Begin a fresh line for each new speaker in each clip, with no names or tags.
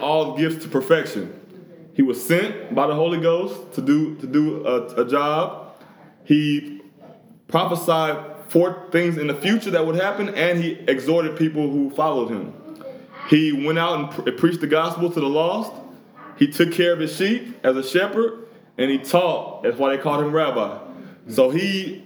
all gifts to perfection. He was sent by the Holy Ghost to do a job. He prophesied 4 things in the future that would happen, and he exhorted people who followed him. He went out and preached the gospel to the lost. He took care of his sheep as a shepherd, and he taught. That's why they called him rabbi. So he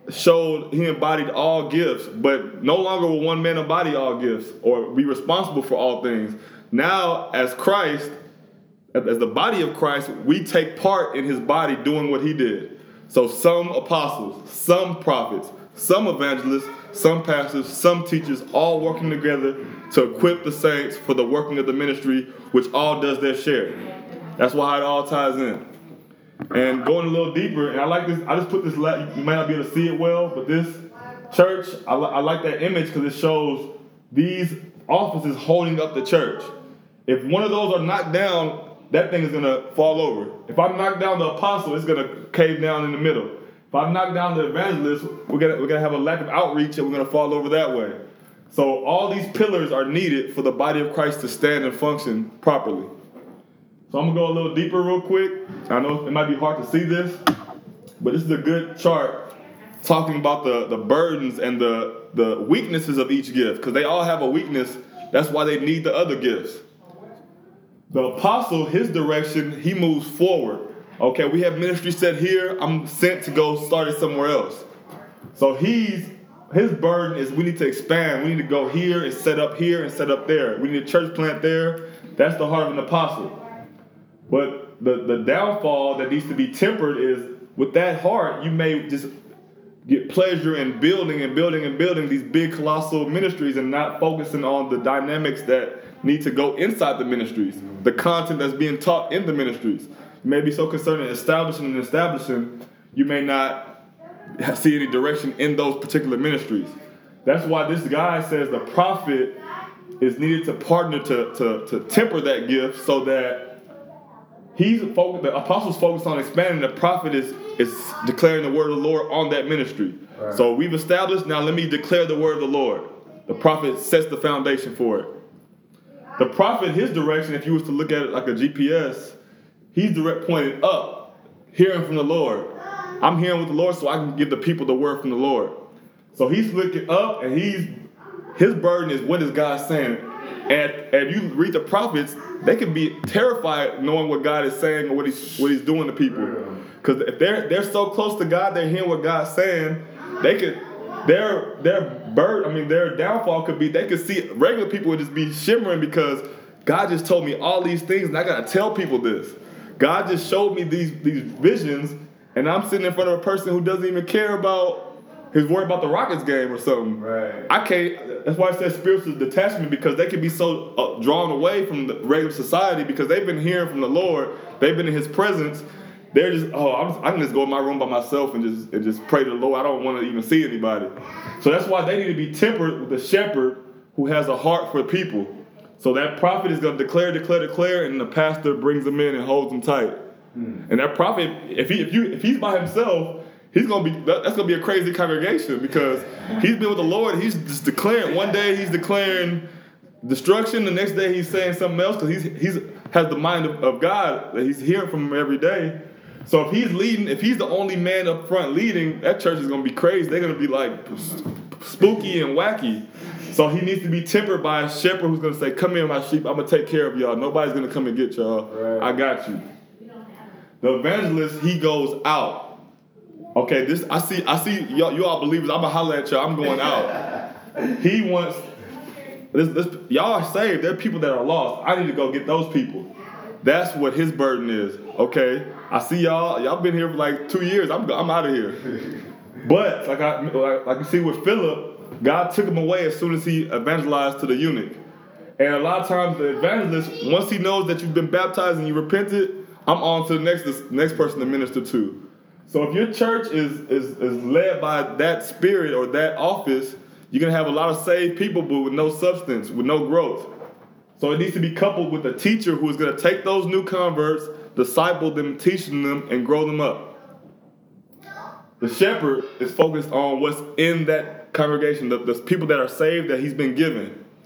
embodied all gifts, but no longer will one man embody all gifts or be responsible for all things. Now, as Christ, as the body of Christ, we take part in his body doing what he did. So some apostles, some prophets, some evangelists, some pastors, some teachers, all working together to equip the saints for the working of the ministry, which all does their share. That's why it all ties in. And going a little deeper, and I like this, I just put this, you might not be able to see it well, but this church, I like that image because it shows these offices holding up the church. If one of those are knocked down, that thing is going to fall over. If I knock down the apostle, it's going to cave down in the middle. If I knock down the evangelist, we're gonna have a lack of outreach and we're going to fall over that way. So all these pillars are needed for the body of Christ to stand and function properly. So I'm going to go a little deeper real quick. I know it might be hard to see this, but this is a good chart talking about the burdens and the weaknesses of each gift, because they all have a weakness. That's why they need the other gifts. The apostle, his direction, he moves forward. Okay, we have ministry set here. I'm sent to go start it somewhere else. So his burden is we need to expand. We need to go here and set up here and set up there. We need a church plant there. That's the heart of an apostle. But the downfall that needs to be tempered is with that heart, you may just get pleasure in building these big colossal ministries and not focusing on the dynamics that need to go inside the ministries, the content that's being taught in the ministries. You may be so concerned in establishing, you may not see any direction in those particular ministries. That's why this guy says the prophet is needed to partner to temper that gift so that the apostle's focused on expanding, the prophet is declaring the word of the Lord on that ministry. Right. So we've established, now let me declare the word of the Lord. The prophet sets the foundation for it. The prophet, his direction, if you was to look at it like a GPS, he's direct pointed up, hearing from the Lord. I'm hearing with the Lord so I can give the people the word from the Lord. So he's looking up, and his burden is what is God saying. And if you read the prophets, they can be terrified knowing what God is saying or what he's doing to people. Because if they're so close to God, they're hearing what God's saying. Their downfall could be they could see regular people would just be shimmering because God just told me all these things and I gotta tell people this. God just showed me these visions, and I'm sitting in front of a person who doesn't even care about his worry about the Rockets game or something. Right. I can't. That's why I said spiritual detachment, because they can be so drawn away from the regular society because they've been hearing from the Lord. They've been in His presence. They're just, I can just go in my room by myself and just pray to the Lord. I don't want to even see anybody. So that's why they need to be tempered with a shepherd who has a heart for people. So that prophet is going to declare, and the pastor brings them in and holds them tight. And that prophet, if he's by himself, that's gonna be a crazy congregation because he's been with the Lord. He's just declaring. One day he's declaring destruction. The next day he's saying something else because he's has the mind of God that he's hearing from him every day. So if he's leading, if he's the only man up front leading, that church is gonna be crazy. They're gonna be like spooky and wacky. So he needs to be tempered by a shepherd who's gonna say, "Come here, my sheep. I'm gonna take care of y'all. Nobody's gonna come and get y'all. Right. I got you." The evangelist, he goes out. Okay, I see y'all, you all believers. I'm gonna holler at y'all. I'm going out. He wants y'all are saved. There are people that are lost. I need to go get those people. That's what his burden is. Okay, I see y'all. Y'all been here for like 2 years. I'm out of here. But like you see with Philip, God took him away as soon as he evangelized to the eunuch. And a lot of times the evangelist, once he knows that you've been baptized and you repented, I'm on to the next person to minister to. So if your church is led by that spirit or that office, you're going to have a lot of saved people, but with no substance, with no growth. So it needs to be coupled with a teacher who is going to take those new converts, disciple them, teaching them, and grow them up. The shepherd is focused on what's in that congregation, the people that are saved that he's been given.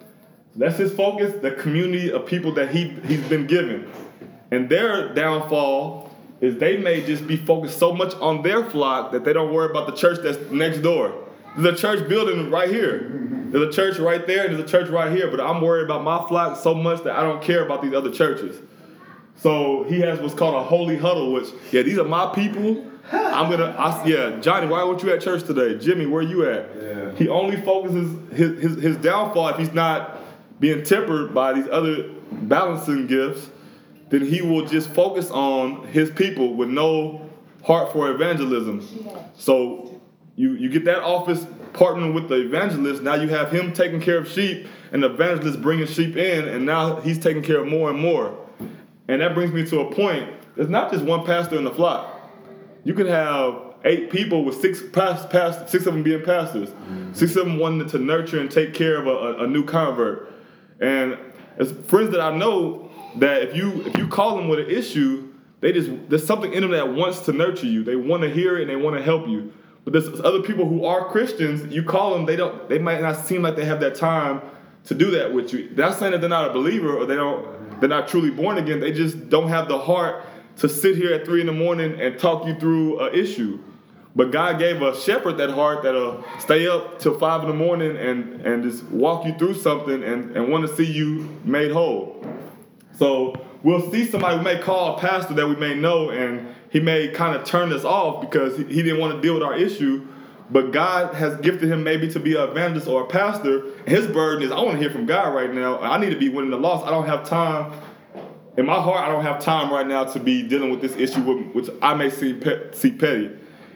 That's his focus, the community of people that he's been given. And their downfall is they may just be focused so much on their flock that they don't worry about the church that's next door. There's a church building right here. There's a church right there, and there's a church right here, but I'm worried about my flock so much that I don't care about these other churches. So he has what's called a holy huddle, which, these are my people. Johnny, why weren't you at church today? Jimmy, where you at? Yeah. He only focuses his downfall if he's not being tempered by these other balancing gifts, then he will just focus on his people with no heart for evangelism. So you get that office partnering with the evangelist. Now you have him taking care of sheep and the evangelist bringing sheep in, and now he's taking care of more and more. And that brings me to a point. There's not just one pastor in the flock. You can have 8 people with 6 of them being pastors. 6 of them wanting to nurture and take care of a new convert. And as friends that I know, that if you call them with an issue, there's something in them that wants to nurture you. They want to hear it and they want to help you. But there's other people who are Christians. You call them, they might not seem like they have that time to do that with you. That's saying that they're not a believer or they're not truly born again. They just don't have the heart to sit here at 3 a.m. and talk you through an issue. But God gave a shepherd that heart that'll stay up till 5 a.m. and just walk you through something and want to see you made whole. So we'll see somebody, we may call a pastor that we may know, and he may kind of turn us off because he didn't want to deal with our issue. But God has gifted him maybe to be an evangelist or a pastor. And his burden is, I want to hear from God right now. I need to be winning the lost. I don't have time. In my heart, I don't have time right now to be dealing with this issue, which I may see petty.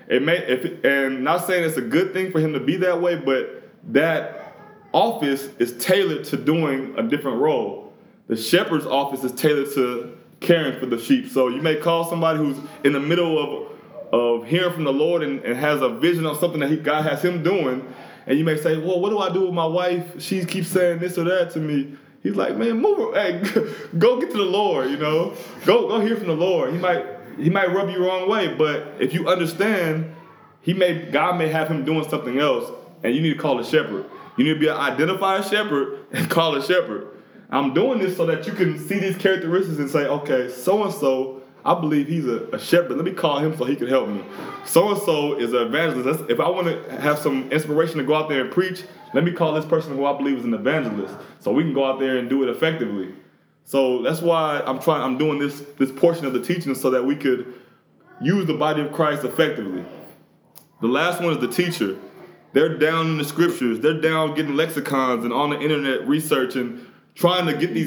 And not saying it's a good thing for him to be that way, but that office is tailored to doing a different role. The shepherd's office is tailored to caring for the sheep. So you may call somebody who's in the middle of hearing from the Lord and has a vision of something that God has him doing, and you may say, well, what do I do with my wife? She keeps saying this or that to me. He's like, man, move. Hey, go get to the Lord, Go hear from the Lord. He might rub you the wrong way, but if you understand, God may have him doing something else, and you need to call a shepherd. You need to be an identified shepherd and call a shepherd. I'm doing this so that you can see these characteristics and say, okay, so-and-so, I believe he's a shepherd. Let me call him so he can help me. So-and-so is an evangelist. If I want to have some inspiration to go out there and preach, let me call this person who I believe is an evangelist so we can go out there and do it effectively. So that's why I'm doing this portion of the teaching so that we could use the body of Christ effectively. The last one is the teacher. They're down in the scriptures. They're down getting lexicons and on the internet researching, trying to get these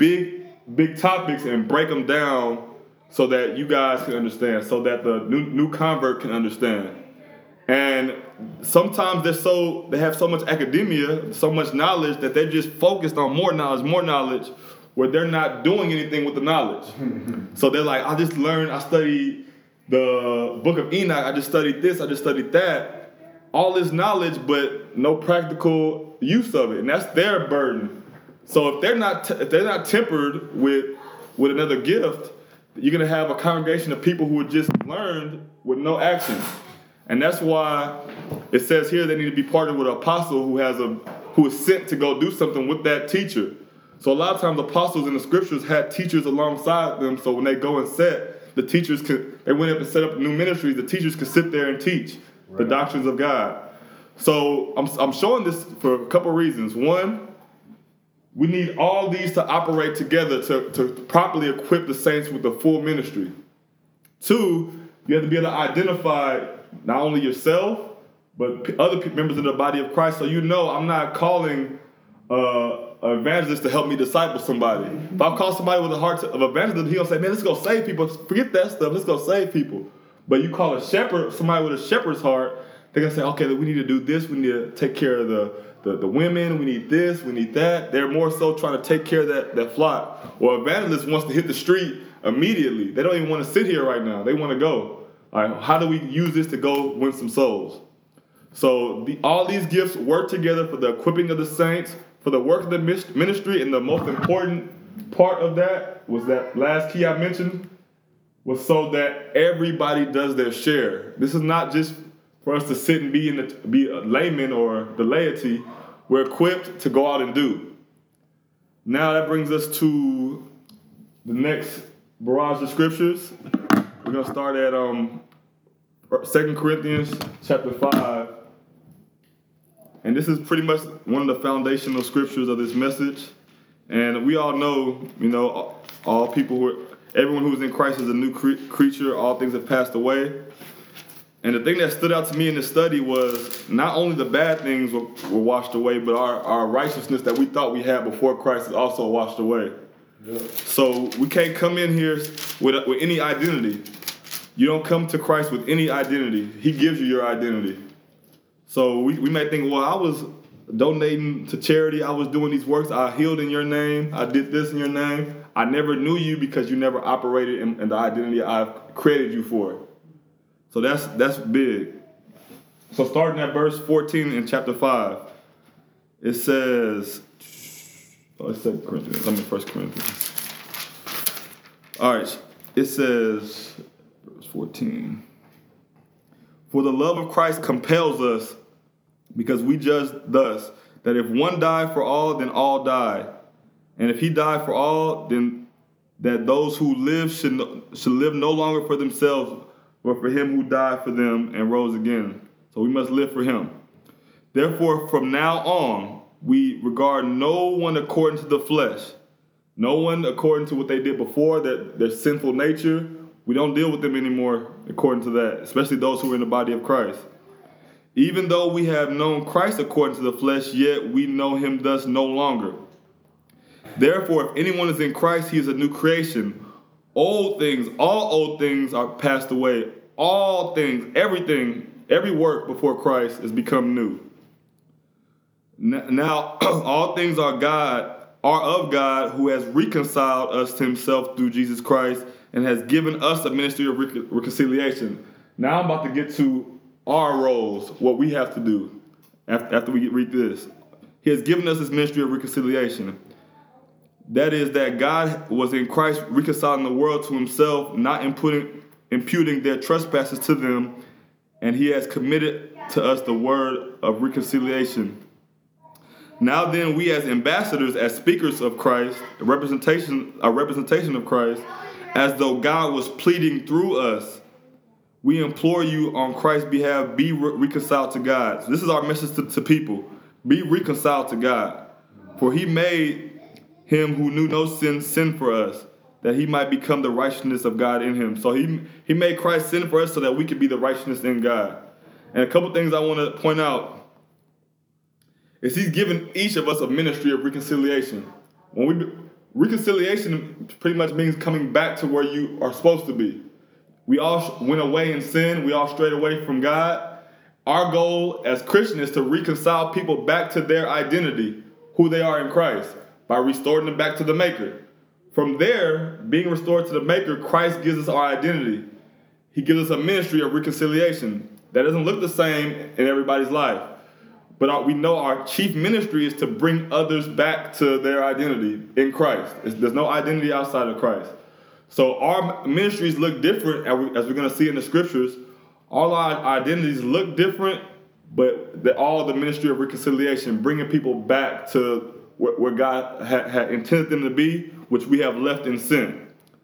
big topics and break them down so that you guys can understand, so that the new convert can understand. And sometimes they have so much academia, so much knowledge that they're just focused on more knowledge, where they're not doing anything with the knowledge. So they're like, I studied the book of Enoch, I just studied this, I just studied that. All this knowledge, but no practical use of it, and that's their burden. So if they're not tempered with another gift, you're going to have a congregation of people who are just learned with no action. And that's why it says here they need to be partnered with an apostle who is sent to go do something with that teacher. So a lot of times apostles in the scriptures had teachers alongside them, so when they go and set, they went up and set up new ministries, the teachers could sit there and teach the doctrines of God. So I'm showing this for a couple reasons. One, we need all these to operate together to properly equip the saints with the full ministry. Two, you have to be able to identify not only yourself, but other members of the body of Christ. So I'm not calling an evangelist to help me disciple somebody. If I call somebody with a heart of evangelism, he'll say, man, let's go save people. Forget that stuff. Let's go save people. But you call a shepherd, somebody with a shepherd's heart, they're going to say, okay, we need to do this. We need to take care of the women. We need this. We need that. They're more so trying to take care of that flock. Or evangelist wants to hit the street immediately. They don't even want to sit here right now. They want to go. All right, how do we use this to go win some souls? So all these gifts work together for the equipping of the saints, for the work of the ministry, and the most important part of that was that last key I mentioned, was so that everybody does their share. This is not just for us to sit and be a layman or the laity. We're equipped to go out and do. Now that brings us to the next barrage of scriptures. We're going to start at 2 Corinthians chapter 5. And this is pretty much one of the foundational scriptures of this message. And we all know, all people everyone who is in Christ is a new creature. All things have passed away. And the thing that stood out to me in this study was not only the bad things were washed away, but our righteousness that we thought we had before Christ is also washed away. Yeah. So we can't come in here with any identity. You don't come to Christ with any identity. He gives you your identity. So we may think, well, I was donating to charity. I was doing these works. I healed in your name. I did this in your name. I never knew you because you never operated in the identity I've created you for. So that's big. So starting at verse 14 in chapter 5, it says, it's 2 Corinthians. 1 Corinthians. All right. It says, verse 14. For the love of Christ compels us, because we judge thus, that if one died for all, then all died. And if he died for all, then that those who live should live no longer for themselves, but for him who died for them and rose again. So we must live for him. Therefore, from now on, we regard no one according to the flesh. No one according to what they did before, their sinful nature. We don't deal with them anymore according to that, especially those who are in the body of Christ. Even though we have known Christ according to the flesh, yet we know him thus no longer. Therefore, if anyone is in Christ, he is a new creation. All old things are passed away. All things, everything, every work before Christ has become new. Now, all things are of God, who has reconciled us to himself through Jesus Christ and has given us a ministry of reconciliation. Now I'm about to get to our roles, what we have to do after we read this. He has given us this ministry of reconciliation. That is that God was in Christ reconciling the world to himself, not imputing their trespasses to them, and he has committed to us the word of reconciliation. Now then, we as ambassadors, as speakers of Christ, a representation of Christ, as though God was pleading through us, we implore you on Christ's behalf, be reconciled to God. So this is our message to people. Be reconciled to God. For he made him who knew no sin for us, that he might become the righteousness of God in him. So he made Christ sin for us so that we could be the righteousness in God. And a couple things I want to point out is he's given each of us a ministry of reconciliation. Reconciliation pretty much means coming back to where you are supposed to be. We all went away in sin. We all strayed away from God. Our goal as Christians is to reconcile people back to their identity, who they are in Christ, by restoring them back to the Maker. From there, being restored to the Maker, Christ gives us our identity. He gives us a ministry of reconciliation that doesn't look the same in everybody's life. But we know our chief ministry is to bring others back to their identity in Christ. There's no identity outside of Christ. So our ministries look different, as we're going to see in the scriptures. All our identities look different, but all the ministry of reconciliation, bringing people back to where God had intended them to be, which we have left in sin.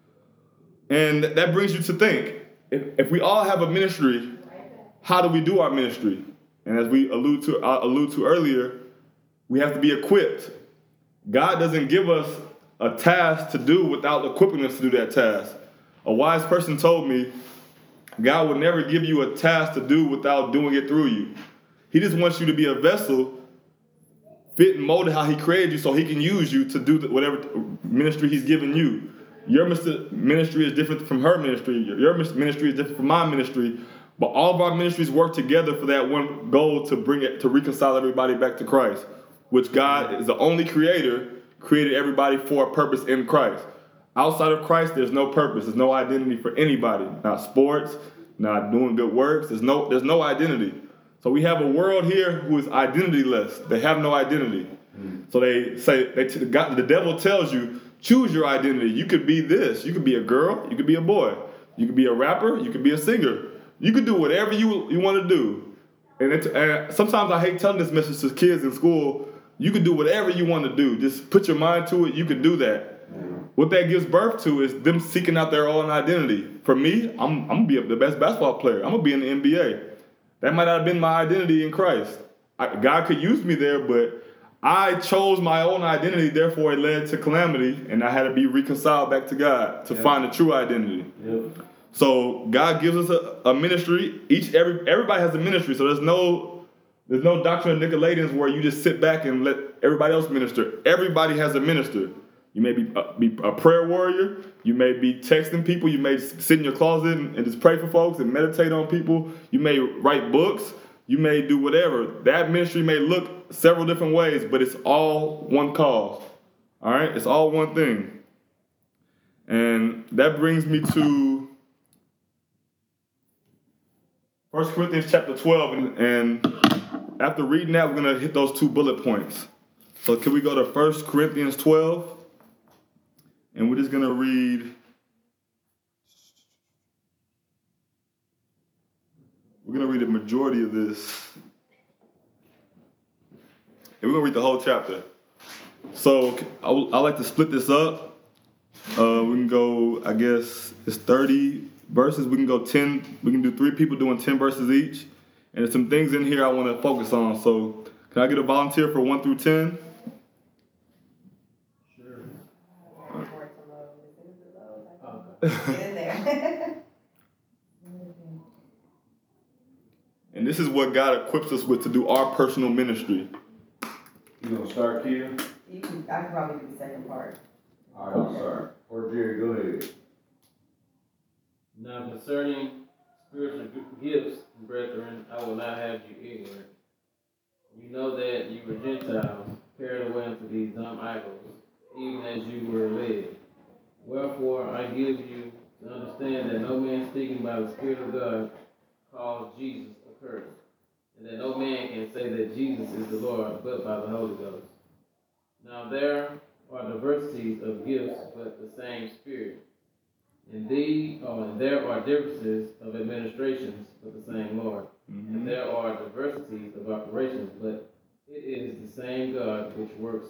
And that brings you to think, if we all have a ministry, how do we do our ministry? And as we allude to earlier, we have to be equipped. God doesn't give us a task to do without equipping us to do that task. A wise person told me, God will never give you a task to do without doing it through you. He just wants you to be a vessel, fit and molded how he created you so he can use you to do whatever ministry he's given you. Your ministry is different from her ministry. Your ministry is different from my ministry. But all of our ministries work together for that one goal, to reconcile everybody back to Christ, which God is the only creator, created everybody for a purpose in Christ. Outside of Christ, there's no purpose. There's no identity for anybody. Not sports, not doing good works. There's no identity. So we have a world here who is identityless. They have no identity. So they say, the devil tells you, choose your identity. You could be this. You could be a girl. You could be a boy. You could be a rapper. You could be a singer. You can do whatever you want to do. And sometimes I hate telling this message to kids in school, you can do whatever you want to do. Just put your mind to it, you can do that. What that gives birth to is them seeking out their own identity. For me, I'm going to be the best basketball player. I'm going to be in the NBA. That might not have been my identity in Christ. God could use me there, but I chose my own identity, therefore it led to calamity, and I had to be reconciled back to God to find the true identity. So God gives us a ministry. Everybody has a ministry, so there's no doctrine of Nicolaitans where you just sit back and let everybody else minister. Everybody has a minister. You may be a prayer warrior. You may be texting people. You may sit in your closet and just pray for folks and meditate on people. You may write books. You may do whatever. That ministry may look several different ways, but it's all one cause. All right? It's all one thing. And that brings me to 1 Corinthians chapter 12. And after reading that, we're going to hit those 2 bullet points. So can we go to 1 Corinthians 12? And we're just going to read. We're going to read the majority of this. And we're going to read the whole chapter. So I like to split this up. We can go, I guess, it's 30 verses. We can go 10. We can do 3 people doing 10 verses each. And there's some things in here I want to focus on. So can I get a volunteer for 1 through 10?
Get in there.
And this is what God equips us with to do our personal ministry.
You gonna start, Kia?
I can probably do the second part.
All right, I'll start. Or Jerry, go ahead.
Now concerning spiritual gifts, brethren, I will not have you ignorant. You know that you were Gentiles, carried away into these dumb idols, even as you were led. Wherefore I give you to understand that no man speaking by the Spirit of God calls Jesus accursed, and that no man can say that Jesus is the Lord but by the Holy Ghost. Now there are diversities of gifts, but the same Spirit. And there are differences of administrations, but the same Lord. Mm-hmm. And there are diversities of operations, but it is the same God which works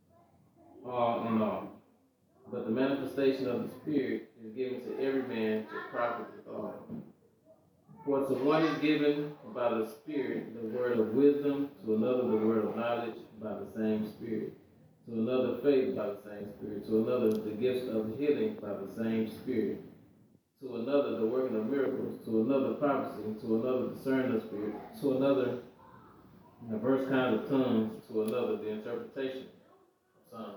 all in all. But the manifestation of the Spirit is given to every man to profit withal. For to one is given by the Spirit the word of wisdom, to another the word of knowledge by the same Spirit, to another faith by the same Spirit, to another the gifts of healing by the same Spirit, to another the working of miracles, to another prophecy, to another discerning of spirit, to another diverse kinds of tongues, to another the interpretation of tongues.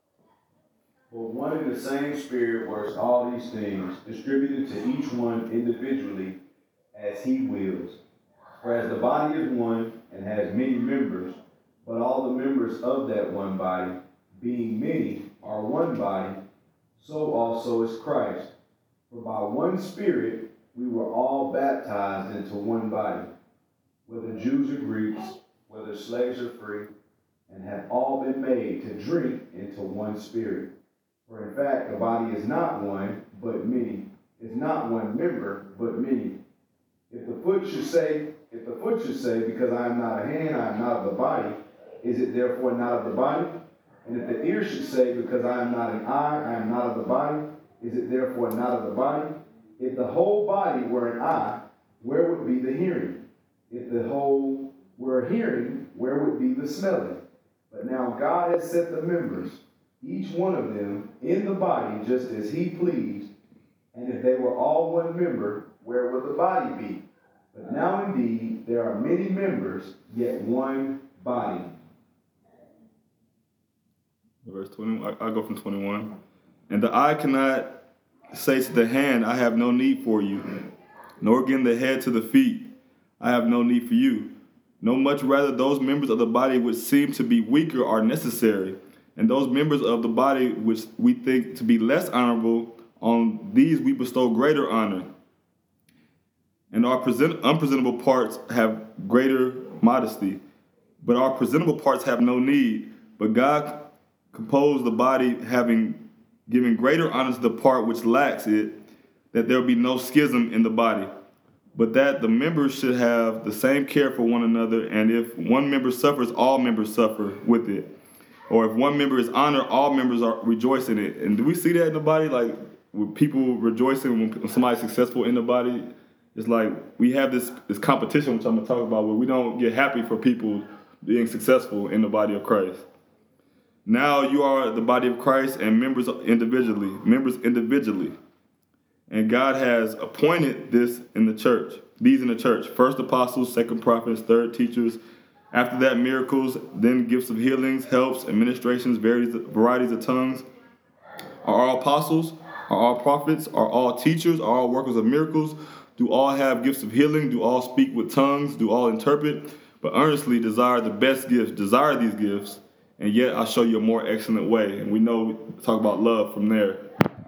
For one and the same Spirit works all these things, distributed to each one individually as he wills. For as the body is one and has many members, but all the members of that one body, being many, are one body, so also is Christ. For by one Spirit we were all baptized into one body, whether Jews or Greeks, whether slaves or free, and have all been made to drink into one Spirit. For in fact, the body is not one, but many. Is not one member, but many. If the foot should say, because I am not a hand, I am not of the body, is it therefore not of the body? And if the ear should say, because I am not an eye, I am not of the body, is it therefore not of the body? If the whole body were an eye, where would be the hearing? If the whole were hearing, where would be the smelling? But now God has set the members, each one of them, in the body just as he pleased. And if they were all one member, where would the body be? But now indeed there are many members, yet one body.
Verse 20, I go from 21. And the eye cannot say to the hand, I have no need for you, nor again the head to the feet, I have no need for you. No, much rather those members of the body which seem to be weaker are necessary, and those members of the body which we think to be less honorable, on these we bestow greater honor. And our unpresentable parts have greater modesty, but our presentable parts have no need. But God composed the body, having given greater honor to the part which lacks it, that there be no schism in the body, but that the members should have the same care for one another, and if one member suffers, all members suffer with it. Or if one member is honored, all members are rejoice in it. And do we see that in the body? Like, with people rejoicing when somebody's successful in the body? It's like we have this competition, which I'm going to talk about, where we don't get happy for people being successful in the body of Christ. Now you are the body of Christ and members individually. And God has appointed these in the church. First apostles, second prophets, third teachers. After that, miracles, then gifts of healings, helps, administrations, varieties of tongues. Are all apostles? Are all prophets? Are all teachers? Are all workers of miracles? Do all have gifts of healing? Do all speak with tongues? Do all interpret? But earnestly desire the best gifts. Desire these gifts, and yet I'll show you a more excellent way. And we know we talk about love from there.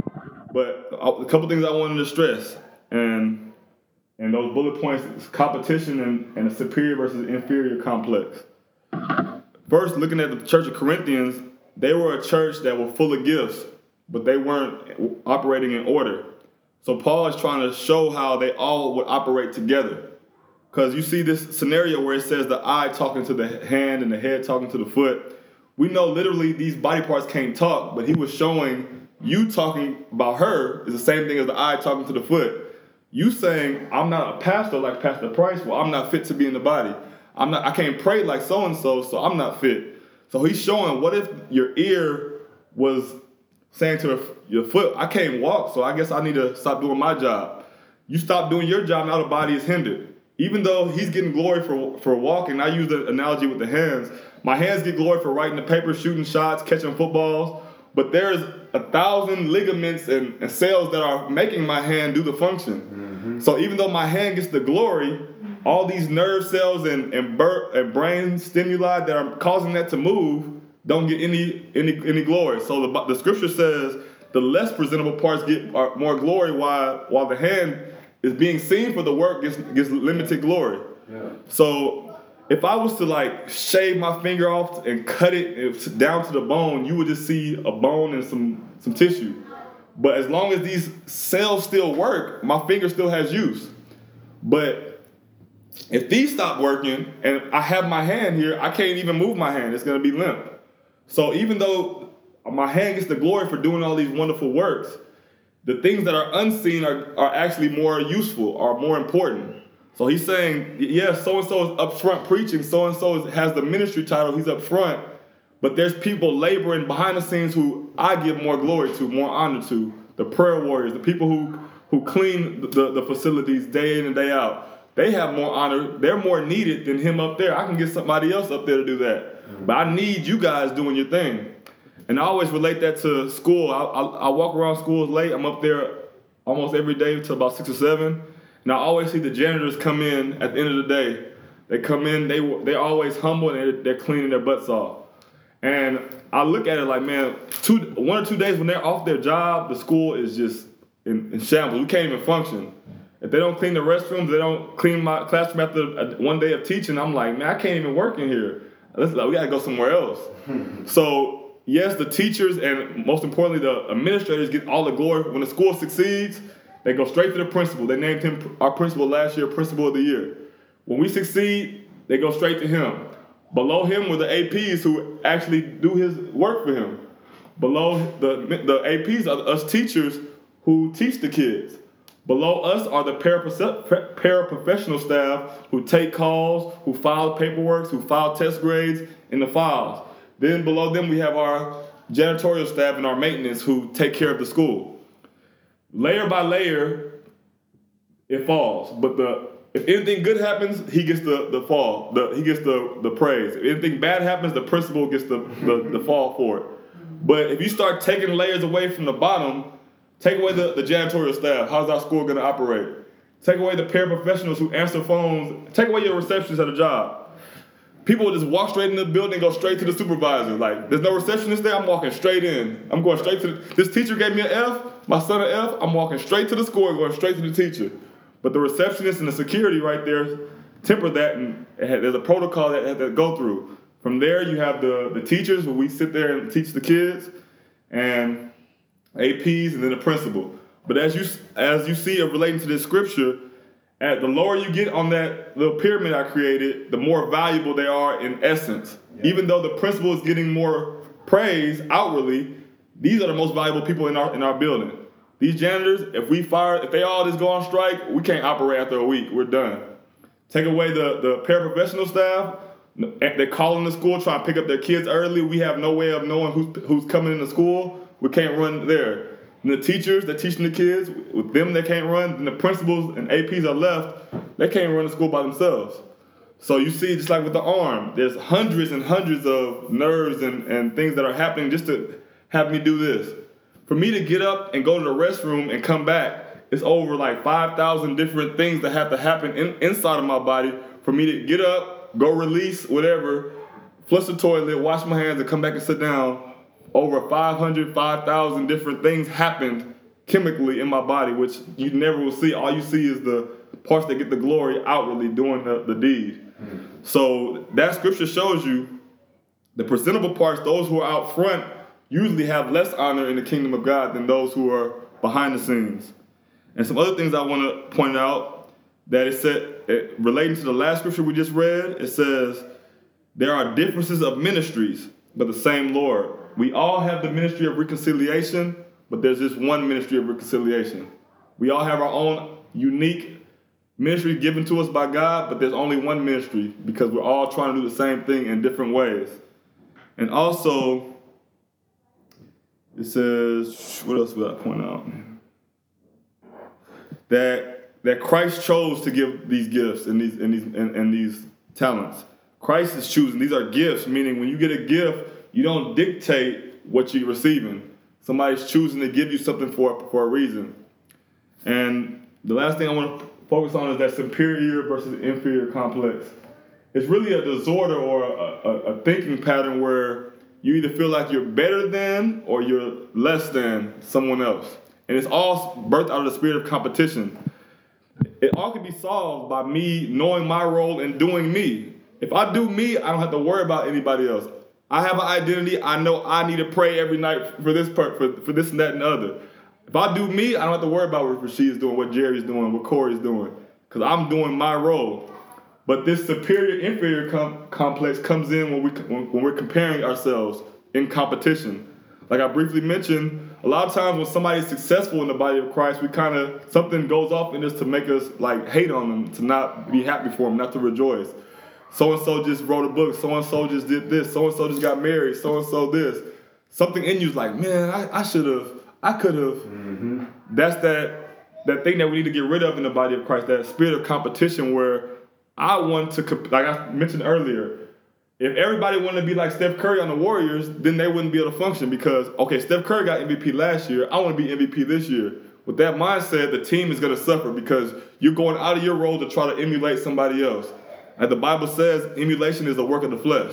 But a couple things I wanted to stress, and those bullet points is competition and a superior versus inferior complex. First, looking at the church of Corinthians, they were a church that were full of gifts, but they weren't operating in order. So Paul is trying to show how they all would operate together. Because you see this scenario where it says the eye talking to the hand and the head talking to the foot. We know literally these body parts can't talk, but he was showing you talking about her is the same thing as the eye talking to the foot. You saying, I'm not a pastor like Pastor Price, well, I'm not fit to be in the body. I can't pray like so-and-so, so I'm not fit. So he's showing, what if your ear was saying to your foot, I can't walk, so I guess I need to stop doing my job. You stop doing your job, now the body is hindered. Even though he's getting glory for walking, I use the analogy with the hands. My hands get glory for writing the paper, shooting shots, catching footballs. But there's 1,000 ligaments and cells that are making my hand do the function. Mm-hmm. So even though my hand gets the glory, all these nerve cells and brain stimuli that are causing that to move don't get any glory. So the scripture says the less presentable parts get more glory, while the hand is being seen for the work gets limited glory. Yeah. So if I was to like shave my finger off and cut it down to the bone, you would just see a bone and some tissue. But as long as these cells still work, my finger still has use. But if these stop working and I have my hand here, I can't even move my hand. It's going to be limp. So even though my hand gets the glory for doing all these wonderful works, the things that are unseen are actually more useful, are more important. So he's saying, yes, so-and-so is up front preaching, so-and-so has the ministry title, he's up front, but there's people laboring behind the scenes who I give more glory to, more honor to, the prayer warriors, the people who clean the facilities day in and day out. They have more honor, they're more needed than him up there. I can get somebody else up there to do that. But I need you guys doing your thing. And I always relate that to school. I walk around schools late, I'm up there almost every day till about 6 or 7. And I always see the janitors come in at the end of the day. They come in, they're always humble, and they're cleaning their butts off. And I look at it like, man, 1 or 2 days when they're off their job, the school is just in shambles. We can't even function. If they don't clean the restrooms, they don't clean my classroom after 1 day of teaching, I'm like, man, I can't even work in here. We got to go somewhere else. So, yes, the teachers and most importantly, the administrators get all the glory. When the school succeeds, they go straight to the principal. They named him our principal last year, principal of the year. When we succeed, they go straight to him. Below him were the APs who actually do his work for him. Below the APs are us teachers who teach the kids. Below us are the paraprofessional staff who take calls, who file paperwork, who file test grades in the files. Then below them we have our janitorial staff and our maintenance who take care of the school. Layer by layer, it falls. But if anything good happens, he gets the fall. He gets the praise. If anything bad happens, the principal gets the fall for it. But if you start taking layers away from the bottom, take away the janitorial staff, how's our school going to operate? Take away the paraprofessionals who answer phones. Take away your receptionist at a job. People will just walk straight in the building and go straight to the supervisor. Like, there's no receptionist there, I'm walking straight in. I'm going straight to this teacher gave me an F, my son an F, I'm walking straight to the school and going straight to the teacher. But the receptionist and the security right there temper that, and there's a protocol that has to go through. From there, you have the teachers where we sit there and teach the kids, and APs, and then the principal. But as you see it relating to this scripture, the lower you get on that little pyramid I created, the more valuable they are in essence.
Yeah.
Even though the principal is getting more praise outwardly, these are the most valuable people in our building. These janitors, if they all just go on strike, we can't operate after a week. We're done. Take away the paraprofessional staff. They call in the school, try to pick up their kids early. We have no way of knowing who's coming into school. We can't run there. And the teachers that teaching the kids, with them they can't run. And the principals and APs are left, they can't run the school by themselves. So you see, just like with the arm, there's hundreds and hundreds of nerves and things that are happening just to have me do this. For me to get up and go to the restroom and come back, it's over like 5,000 different things that have to happen inside of my body for me to get up, go release, whatever, flush the toilet, wash my hands, and come back and sit down. Over 5,000 different things happened chemically in my body, which you never will see. All you see is the parts that get the glory outwardly doing the deed. So that scripture shows you the presentable parts, those who are out front, usually have less honor in the kingdom of God than those who are behind the scenes. And some other things I want to point out that it said, relating to the last scripture we just read, it says, there are differences of ministries, but the same Lord. We all have the ministry of reconciliation, but there's just one ministry of reconciliation. We all have our own unique ministry given to us by God, but there's only one ministry because we're all trying to do the same thing in different ways. And also, it says, what else would I point out? That Christ chose to give these gifts and these talents. Christ is choosing. These are gifts, meaning when you get a gift, you don't dictate what you're receiving. Somebody's choosing to give you something for a reason. And the last thing I want to focus on is that superior versus inferior complex. It's really a disorder or a thinking pattern where you either feel like you're better than or you're less than someone else. And it's all birthed out of the spirit of competition. It all can be solved by me knowing my role and doing me. If I do me, I don't have to worry about anybody else. I have an identity. I know I need to pray every night for this for this and that and the other. If I do me, I don't have to worry about what Rasheed is doing, what Jerry's doing, what Corey's doing, because I'm doing my role. But this superior-inferior complex comes in when we're comparing ourselves in competition. Like I briefly mentioned, a lot of times when somebody's successful in the body of Christ, something goes off in us to make us like hate on them, to not be happy for them, not to rejoice. So-and-so just wrote a book, so-and-so just did this, so-and-so just got married, so-and-so this. Something in you is like, man, I should have, I could have. Mm-hmm. That's that thing that we need to get rid of in the body of Christ, that spirit of competition where I want to, like I mentioned earlier, if everybody wanted to be like Steph Curry on the Warriors, then they wouldn't be able to function because, okay, Steph Curry got MVP last year, I want to be MVP this year. With that mindset, the team is going to suffer because you're going out of your role to try to emulate somebody else. As the Bible says, emulation is a work of the flesh.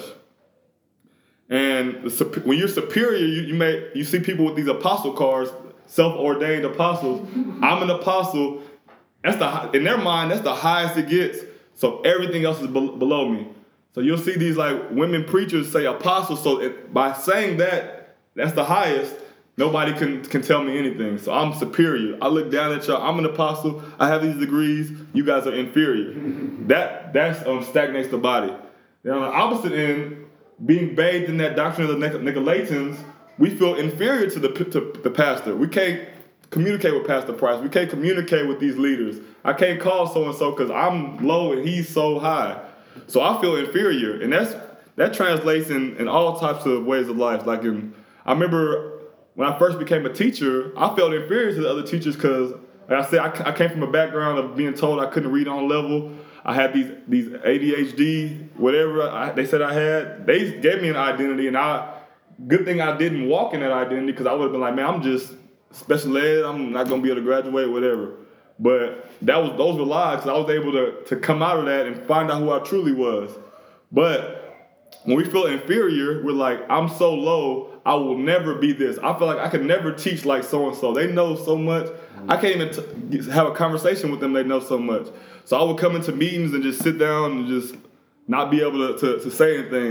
And when you're superior, you see people with these apostle cards, self-ordained apostles. I'm an apostle. In their mind, that's the highest it gets. So everything else is below me. So you'll see these like women preachers say apostle. So by saying that, that's the highest. Nobody can tell me anything. So I'm superior. I look down at y'all. I'm an apostle. I have these degrees. You guys are inferior. That stagnates the body. Then on the opposite end, being bathed in that doctrine of the Nicolaitans, we feel inferior to the pastor. We can't communicate with Pastor Price. We can't communicate with these leaders. I can't call so-and-so because I'm low and he's so high. So I feel inferior. And that translates in all types of ways of life. I remember when I first became a teacher, I felt inferior to the other teachers because, like I said, I came from a background of being told I couldn't read on level. I had these ADHD, whatever they said I had. They gave me an identity, and good thing I didn't walk in that identity because I would have been like, man, I'm just special ed. I'm not going to be able to graduate, whatever. But those were lies because I was able to come out of that and find out who I truly was. But when we feel inferior, we're like, I'm so low, I will never be this. I feel like I could never teach like so-and-so. They know so much. I can't even have a conversation with them. They know so much. So I would come into meetings and just sit down and just not be able to say anything.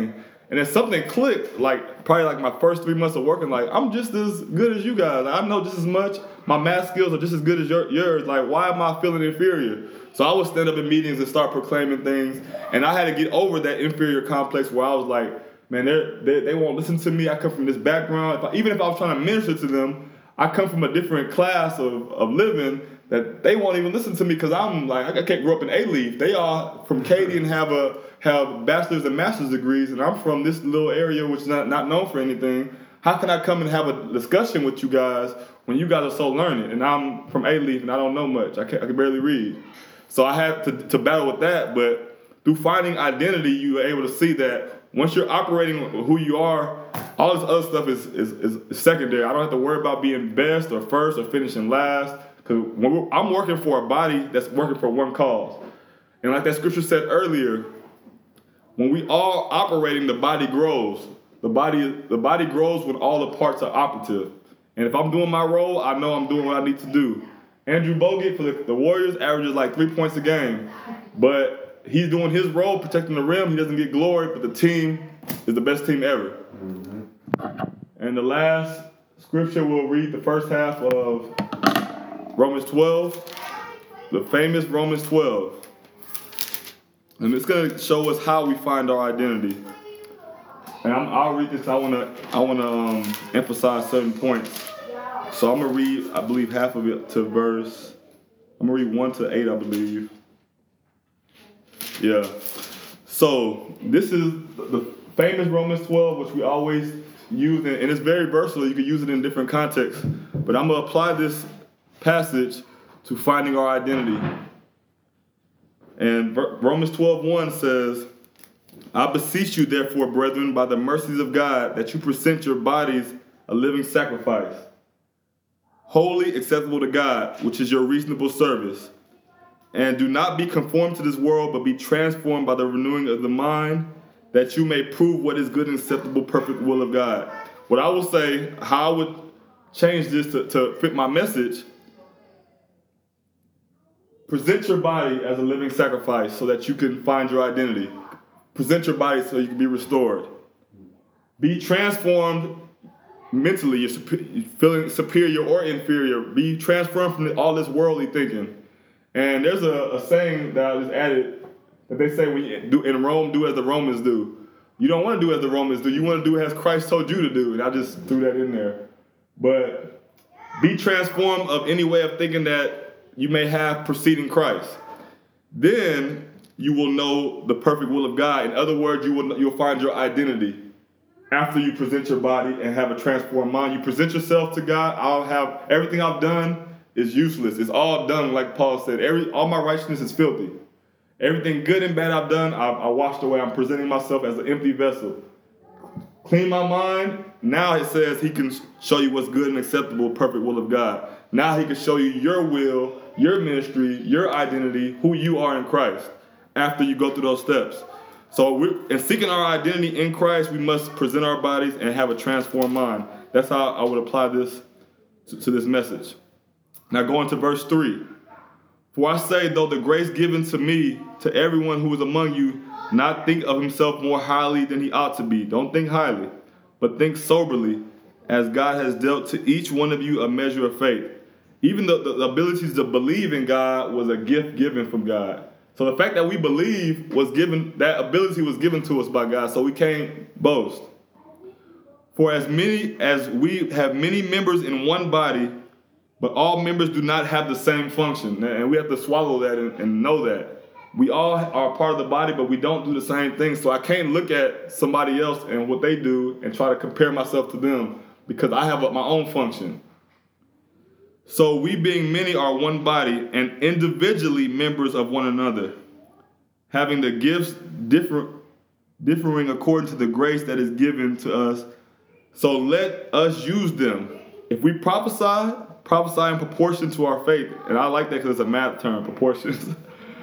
And then something clicked, like probably like my first 3 months of working, like I'm just as good as you guys. I know just as much. My math skills are just as good as yours. Like, why am I feeling inferior? So I would stand up in meetings and start proclaiming things. And I had to get over that inferior complex where I was like, man, they won't listen to me. I come from this background. Even if I was trying to minister to them, I come from a different class of living that they won't even listen to me because I'm like, I can't grow up in A-Leaf. They are from Katy and have bachelor's and master's degrees, and I'm from this little area which is not known for anything. How can I come and have a discussion with you guys when you guys are so learned? And I'm from A-Leaf and I don't know much. I can barely read. So I had to battle with that, but through finding identity, you are able to see that once you're operating who you are, all this other stuff is secondary. I don't have to worry about being best or first or finishing last, because I'm working for a body that's working for one cause. And like that scripture said earlier, when we all operating, the body grows. The body grows when all the parts are operative. And if I'm doing my role, I know I'm doing what I need to do. Andrew Bogut for the Warriors averages like 3 points a game. But he's doing his role, protecting the rim. He doesn't get glory, but the team is the best team ever. Mm-hmm. And the last scripture we'll read, the first half of Romans 12, the famous Romans 12. And it's going to show us how we find our identity. And I'll read this. I want to emphasize certain points. So I'm going to read, I believe, half of it to verse. I'm going to read 1 to 8, I believe. Yeah. So this is the famous Romans 12, which we always use, and it's very versatile. You can use it in different contexts. But I'm going to apply this passage to finding our identity. And Romans 12:1 says, I beseech you, therefore, brethren, by the mercies of God, that you present your bodies a living sacrifice, holy, acceptable to God, which is your reasonable service. And do not be conformed to this world, but be transformed by the renewing of the mind, that you may prove what is good and acceptable, perfect will of God. What I will say, how I would change this to fit my message, present your body as a living sacrifice so that you can find your identity. Present your body so you can be restored. Be transformed mentally. You're feeling superior or inferior. Be transformed from all this worldly thinking. And there's a saying that I just added that they say when you do in Rome, do as the Romans do. You don't want to do as the Romans do. You want to do as Christ told you to do. And I just threw that in there. But be transformed of any way of thinking that you may have preceding Christ. Then you will know the perfect will of God. In other words, you'll find your identity after you present your body and have a transformed mind. You present yourself to God. Everything I've done is useless. It's all done, like Paul said. All my righteousness is filthy. Everything good and bad I've done, I washed away. I'm presenting myself as an empty vessel. Clean my mind. Now it says he can show you what's good and acceptable, perfect will of God. Now he can show you your will, your ministry, your identity, who you are in Christ after you go through those steps. So in seeking our identity in Christ, we must present our bodies and have a transformed mind. That's how I would apply this to this message. Now going to verse 3. For I say, though the grace given to me, to everyone who is among you, not think of himself more highly than he ought to be. Don't think highly, but think soberly, as God has dealt to each one of you a measure of faith. Even the ability to believe in God was a gift given from God. So the fact that we believe that ability was given to us by God, so we can't boast. For as many as we have many members in one body, but all members do not have the same function. And we have to swallow that and know that. We all are part of the body, but we don't do the same thing. So I can't look at somebody else and what they do and try to compare myself to them because I have my own function. So we being many are one body and individually members of one another, having the gifts differing according to the grace that is given to us. So let us use them. If we prophesy in proportion to our faith. And I like that because it's a math term, proportions.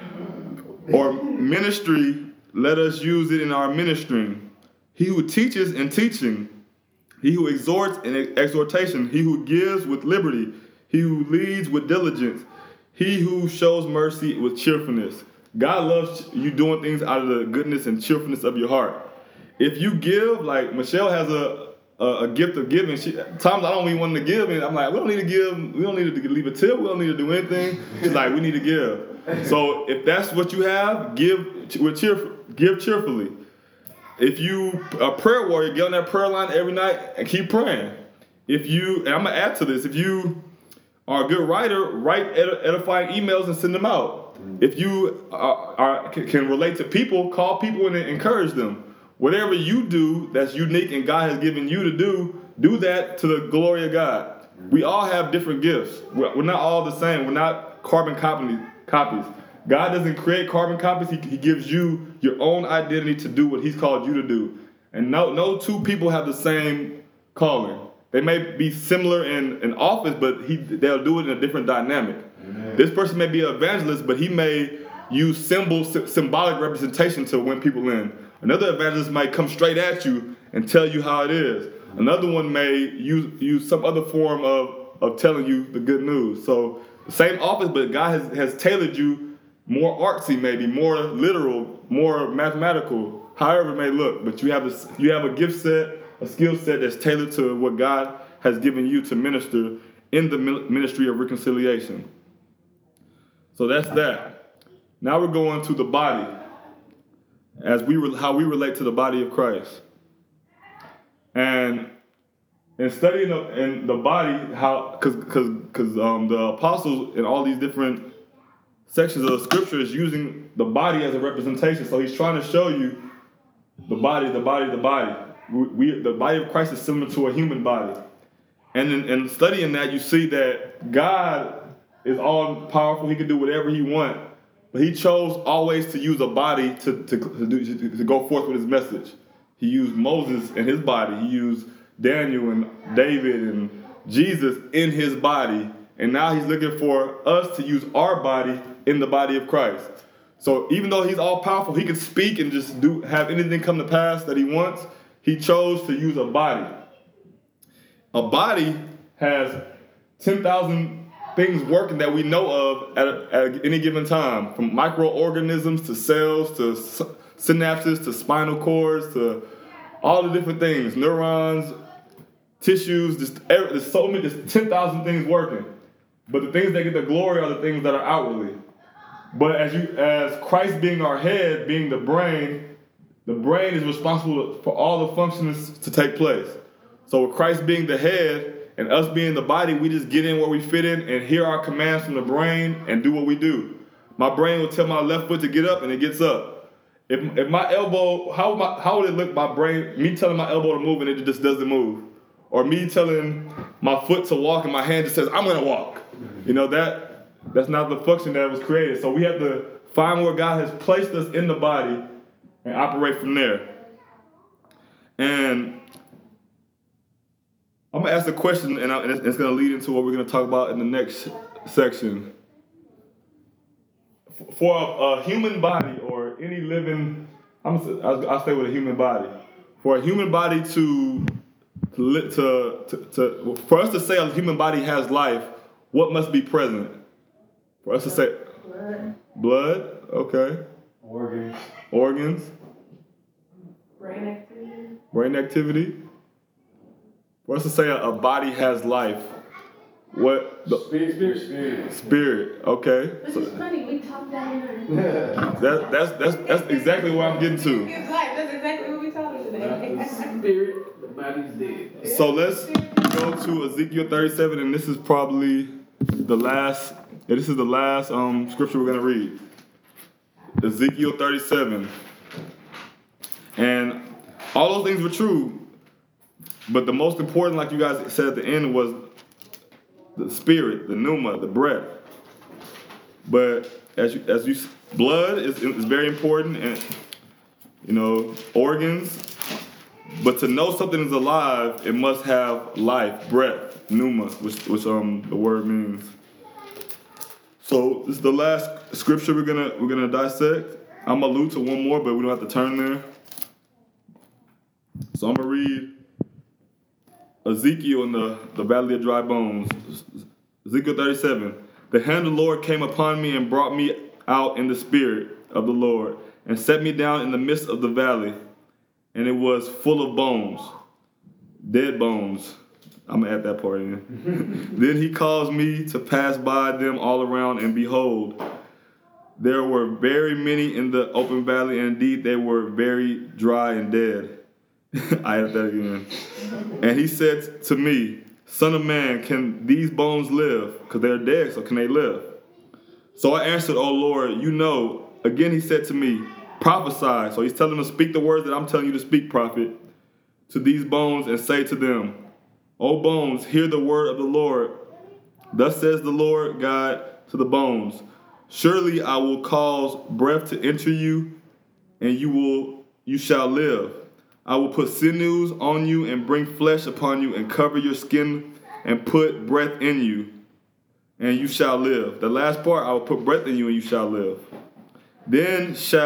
Or ministry, let us use it in our ministering. He who teaches in teaching. He who exhorts in exhortation. He who gives with liberty. He who leads with diligence. He who shows mercy with cheerfulness. God loves you doing things out of the goodness and cheerfulness of your heart. if you give, like Michelle has a gift of giving. Times I don't even want to give, and I'm like, we don't need to give. We don't need to leave a tip. We don't need to do anything. She's like, we need to give. So if that's what you have, give cheerfully. If you a prayer warrior, get on that prayer line every night and keep praying. If you, and I'm gonna add to this, if you are a good writer, write edifying emails and send them out. If you can relate to people, call people and encourage them. Whatever you do that's unique and God has given you to do that to the glory of God. We all have different gifts. We're not all the same. We're not carbon copies. God doesn't create carbon copies. He gives you your own identity to do what He's called you to do. And no two people have the same calling. They may be similar in office, but they'll do it in a different dynamic. Amen. This person may be an evangelist, but he may use symbolic representation to win people in. Another evangelist might come straight at you and tell you how it is. Another one may use some other form of telling you the good news. So the same office, but God has tailored you more artsy, maybe more literal, more mathematical, however it may look. But you have a gift set, a skill set that's tailored to what God has given you to minister in the ministry of reconciliation. So that's that. Now we're going to the body, how we relate to the body of Christ. And in studying in the body, how because the apostles in all these different sections of the scripture is using the body as a representation. So he's trying to show you the body. The body of Christ is similar to a human body. And in studying that, you see that God is all powerful. He can do whatever he wants. But he chose always to use a body to go forth with his message. He used Moses in his body. He used Daniel and David and Jesus in his body. And now he's looking for us to use our body in the body of Christ. So even though he's all powerful, he can speak and just have anything come to pass that he wants. He chose to use a body. A body has 10,000 things working that we know of at any given time, from microorganisms to cells to synapses to spinal cords to all the different things, neurons, tissues. There's so many. There's 10,000 things working, but the things that get the glory are the things that are outwardly. But as Christ being our head, being the brain is responsible for all the functions to take place. So with Christ being the head and us being the body, we just get in where we fit in and hear our commands from the brain and do what we do. My brain will tell my left foot to get up, and it gets up. If my elbow, how would it look? My brain, me telling my elbow to move and it just doesn't move, or me telling my foot to walk and my hand just says I'm gonna walk. You know that's not the function that was created. So we have to find where God has placed us in the body and operate from there. And I'm going to ask a question, and it's going to lead into what we're going to talk about in the next section. For a human body or any living, I'll stay with a human body. For a human body for us to say a human body has life, what must be present? For us to say blood, okay. Organs. Brain activity. For us to say a body has life, what? Spirit. Okay.
Which is funny. We talked that in there.
That's exactly what I'm getting to.
That's exactly what we talked today.
Spirit, the body's dead.
So let's go to Ezekiel 37, and this is probably the last. This is the last scripture we're gonna read. Ezekiel 37, and all those things were true. But the most important, like you guys said at the end, was the spirit, the pneuma, the breath. But as you blood is very important, and organs. But to know something is alive, it must have life, breath, pneuma, which the word means. So this is the last scripture we're gonna dissect. I'm gonna allude to one more, but we don't have to turn there. So I'm gonna read Ezekiel in the Valley of Dry Bones. Ezekiel 37. The hand of the Lord came upon me and brought me out in the spirit of the Lord and set me down in the midst of the valley. and it was full of bones, dead bones. I'm going to add that part in. Then he caused me to pass by them all around, and behold, there were very many in the open valley, and indeed they were very dry and dead. I added that again. And he said to me, Son of man, can these bones live? Because they're dead, so can they live? So I answered, O Lord, you know. Again he said to me, prophesy. So he's telling them to speak the words that I'm telling you to speak, prophet, to these bones, and say to them, O bones, hear the word of the Lord. Thus says the Lord God to the bones, surely I will cause breath to enter you, and you shall live. I will put sinews on you and bring flesh upon you and cover your skin and put breath in you, and you shall live. The last part, I will put breath in you and you shall live. Then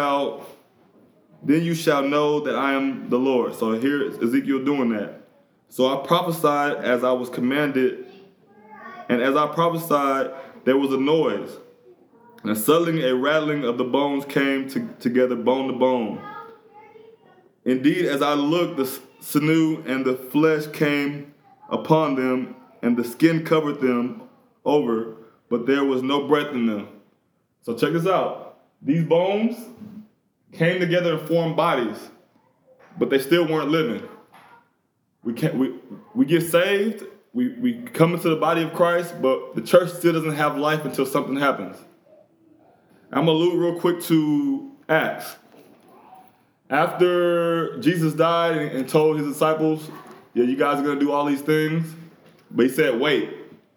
you shall know that I am the Lord. So here is Ezekiel doing that. So I prophesied as I was commanded, and as I prophesied, there was a noise. And suddenly a rattling of the bones came together, bone to bone. Indeed, as I looked, the sinew and the flesh came upon them, and the skin covered them over, but there was no breath in them. So check this out. These bones came together and formed bodies, but they still weren't living. We get saved, we come into the body of Christ, but the church still doesn't have life until something happens. I'm going to allude real quick to Acts. After Jesus died and told his disciples, yeah, you guys are going to do all these things, but he said, wait.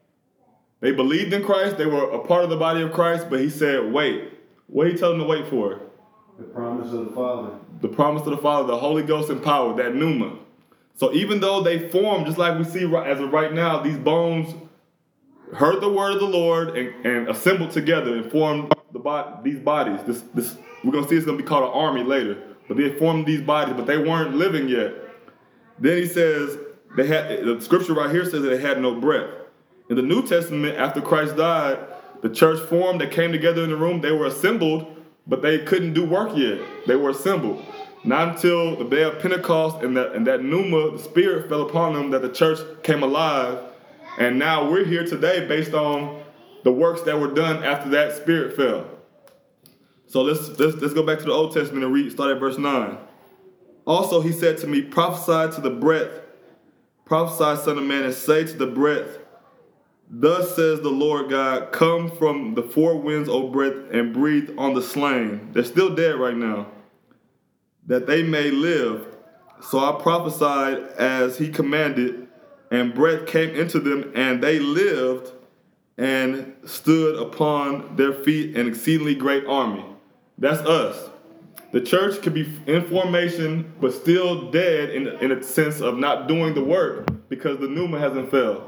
They believed in Christ, they were a part of the body of Christ, but he said, wait. What did he tell them to wait for?
The promise of the Father.
The promise of the Father, the Holy Ghost and power, that pneuma. So even though they formed, just like we see as of right now, these bones heard the word of the Lord and assembled together and formed these bodies. This we're going to see it's going to be called an army later. But they formed these bodies, but they weren't living yet. Then he says, the scripture right here says that they had no breath. In the New Testament, after Christ died, the church formed, they came together in the room, they were assembled, but they couldn't do work yet. They were assembled. Not until the day of Pentecost and that pneuma, the Spirit fell upon them, that the church came alive. And now we're here today based on the works that were done after that Spirit fell. So let's go back to the Old Testament and start at verse 9. Also he said to me, prophesy to the breath, prophesy, son of man, and say to the breath, thus says the Lord God, come from the four winds, O breath, and breathe on the slain. They're still dead right now, that they may live. So I prophesied as he commanded, and breath came into them, and they lived and stood upon their feet, an exceedingly great army. That's us. The church could be in formation, but still dead in a sense of not doing the work because the pneuma hasn't fell.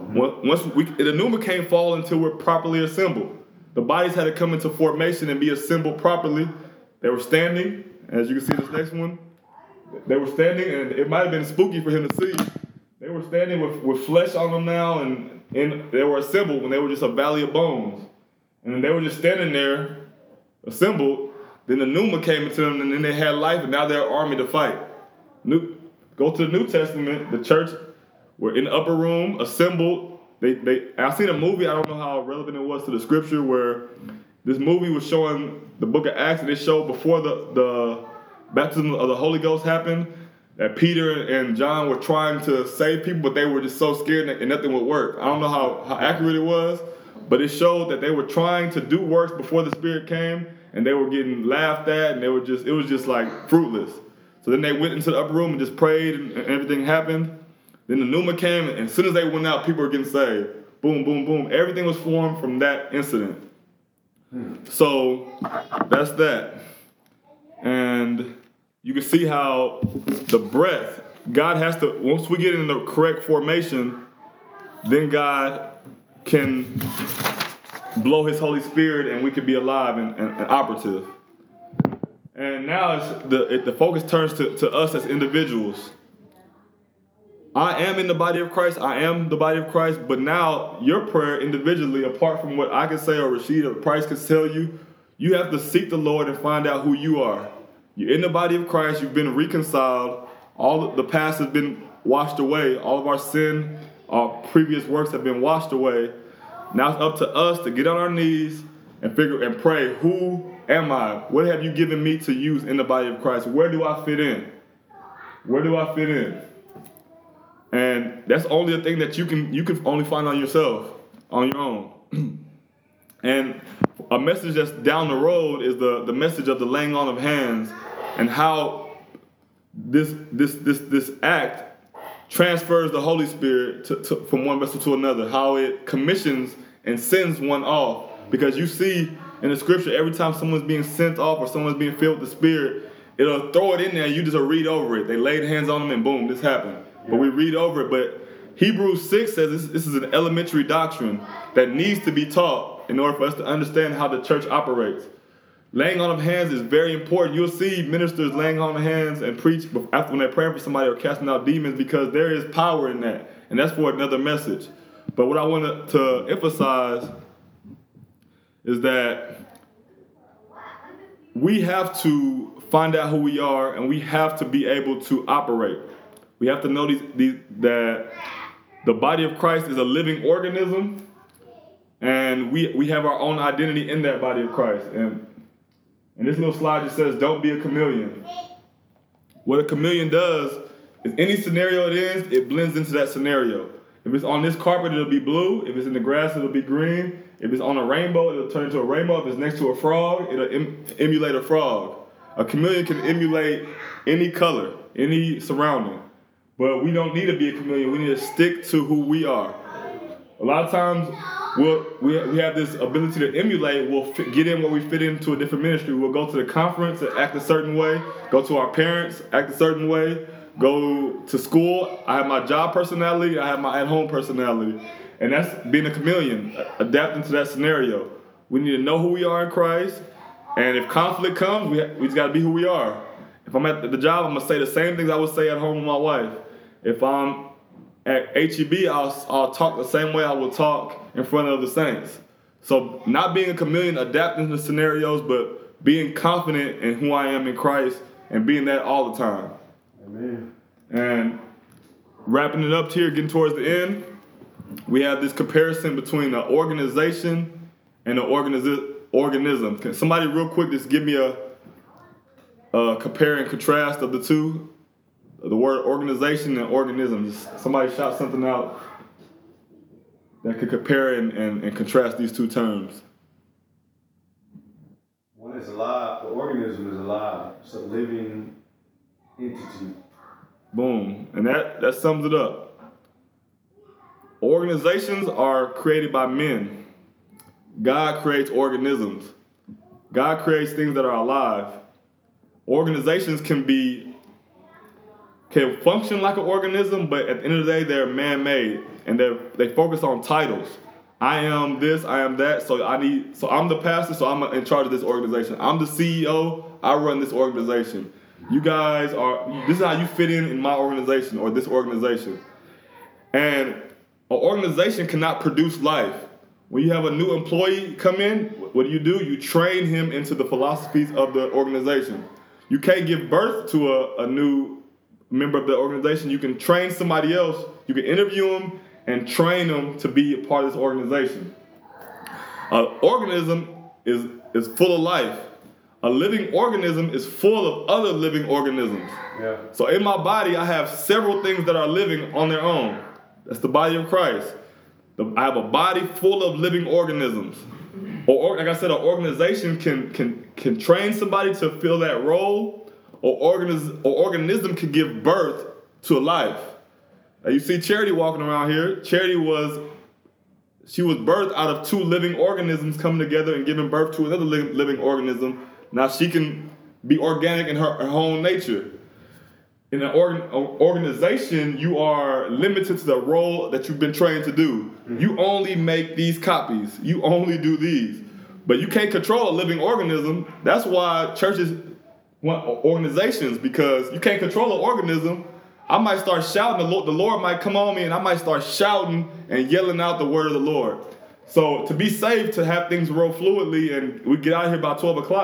The pneuma can't fall until we're properly assembled. The bodies had to come into formation and be assembled properly. They were standing, as you can see this next one. They were standing, and it might have been spooky for him to see. They were standing with flesh on them now, and they were assembled when they were just a valley of bones. And they were just standing there, assembled. Then the pneuma came into them, and then they had life, and now they're an army to fight. Go to the New Testament, the church were in the upper room, assembled. I seen a movie, I don't know how relevant it was to the scripture, where this movie was showing the book of Acts, and it showed before the baptism of the Holy Ghost happened, that Peter and John were trying to save people, but they were just so scared and nothing would work. I don't know how accurate it was, but it showed that they were trying to do works before the Spirit came, and they were getting laughed at, and it was just like fruitless. So then they went into the upper room and just prayed, and everything happened. Then the pneuma came, and as soon as they went out, people were getting saved. Boom, boom, boom. Everything was formed from that incident. So that's that. And you can see how the breath, God has to, once we get in the correct formation, then God can blow his Holy Spirit and we can be alive and operative. And now the focus turns to us as individuals. I am in the body of Christ. I am the body of Christ. But now your prayer individually, apart from what I can say or Rashid or Price can tell you, you have to seek the Lord and find out who you are. You're in the body of Christ. You've been reconciled. All the past has been washed away. All of our sin, our previous works have been washed away. Now it's up to us to get on our knees and pray, who am I? What have you given me to use in the body of Christ? Where do I fit in? Where do I fit in? And that's only a thing that you can only find on yourself, on your own. And a message that's down the road is the message of the laying on of hands, and how this act transfers the Holy Spirit from one vessel to another, how it commissions and sends one off. Because you see in the scripture, every time someone's being sent off or someone's being filled with the Spirit, it'll throw it in there, you just read over it. They laid hands on them and boom, this happened. Yeah. But we read over it. But Hebrews 6 says this is an elementary doctrine that needs to be taught in order for us to understand how the church operates. Laying on of hands is very important. You'll see ministers laying on of hands and preach after when they're praying for somebody or casting out demons, because there is power in that. And that's for another message. But what I want to emphasize is that we have to find out who we are, and we have to be able to operate. We have to know that the body of Christ is a living organism, and we have our own identity in that body of Christ. And this little slide just says, don't be a chameleon. What a chameleon does is any scenario it is, it blends into that scenario. If it's on this carpet, it'll be blue. If it's in the grass, it'll be green. If it's on a rainbow, it'll turn into a rainbow. If it's next to a frog, it'll emulate a frog. A chameleon can emulate any color, any surrounding. But we don't need to be a chameleon. We need to stick to who we are. A lot of times, we have this ability to emulate. We'll get in where we fit into a different ministry. We'll go to the conference and act a certain way. Go to our parents, act a certain way. Go to school. I have my job personality. I have my at-home personality. And that's being a chameleon, adapting to that scenario. We need to know who we are in Christ. And if conflict comes, we just got to be who we are. If I'm at the job, I'm going to say the same things I would say at home with my wife. If I'm at HEB, I'll talk the same way I would talk in front of the saints. So not being a chameleon, adapting to scenarios, but being confident in who I am in Christ and being that all the time.
Amen. And
wrapping it up here, getting towards the end, we have this comparison between an organization and an organism. Can somebody real quick just give me a compare and contrast of the two? The word organization and organism. Just somebody shout something out that could compare and contrast these two terms.
One is alive. The organism is alive. It's a living entity.
Boom. And that sums it up. Organizations are created by men. God creates organisms. God creates things that are alive. Organizations can function like an organism, but at the end of the day, they're man-made, and they focus on titles. I am this, I am that, so I'm the pastor, so I'm in charge of this organization. I'm the CEO, I run this organization. You guys this is how you fit in my organization or this organization. And an organization cannot produce life. When you have a new employee come in, what do? You train him into the philosophies of the organization. You can't give birth to a new member of the organization. You can train somebody else. You can interview them and train them to be a part of this organization. An organism is full of life. A living organism is full of other living organisms. Yeah. So in my body, I have several things that are living on their own. That's the body of Christ. I have a body full of living organisms. Or like I said, an organization can train somebody to fill that role. Or organism can give birth to a life. Now you see Charity walking around here. Charity was birthed out of two living organisms coming together and giving birth to another living organism. Now she can be organic in her own nature. In an organization, you are limited to the role that you've been trained to do. Mm-hmm. You only make these copies. You only do these. But you can't control a living organism. That's why churches want organizations, because you can't control an organism. I might start shouting, the Lord might come on me, and I might start shouting and yelling out the word of the Lord. So to be safe, to have things roll fluidly, and we get out of here by 12 o'clock,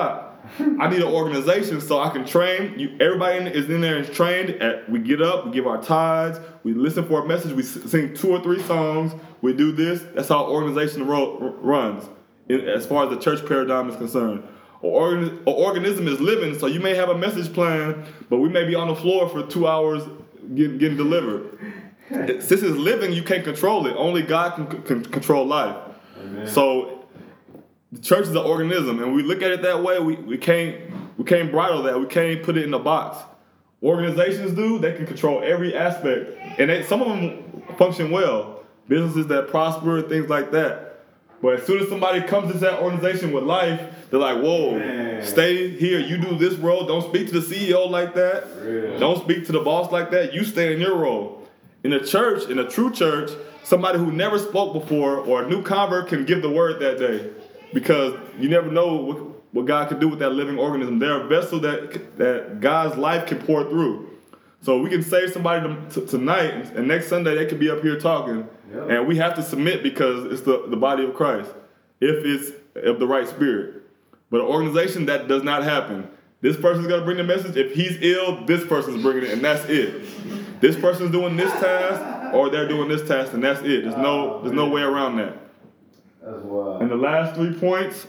I need an organization so I can train. Everybody is in there and trained. We get up, we give our tithes, we listen for a message, we sing 2 or 3 songs, we do this. That's how organization runs as far as the church paradigm is concerned. An organism is living, so you may have a message plan, but we may be on the floor for 2 hours getting delivered. Since it's living, you can't control it. Only God can control life. Amen. So the church is an organism, and we look at it that way. We can't bridle that. We can't put it in a box. Organizations do. They can control every aspect, and some of them function well. Businesses that prosper, things like that. But as soon as somebody comes into that organization with life, they're like, whoa, man, stay here. You do this role. Don't speak to the CEO like that. Real. Don't speak to the boss like that. You stay in your role. In a church, in a true church, somebody who never spoke before or a new convert can give the word that day, because you never know what God can do with that living organism. They're a vessel that God's life can pour through. So we can save somebody tonight, and next Sunday they could be up here talking. Yep. And we have to submit because it's the body of Christ, if it's of the right spirit. But an organization, that does not happen. This person's going to bring the message. If he's ill, this person's bringing it, and that's it. This person's doing this task, or they're doing this task, and that's it. There's no way around that.
That's wild.
And the last 3 points,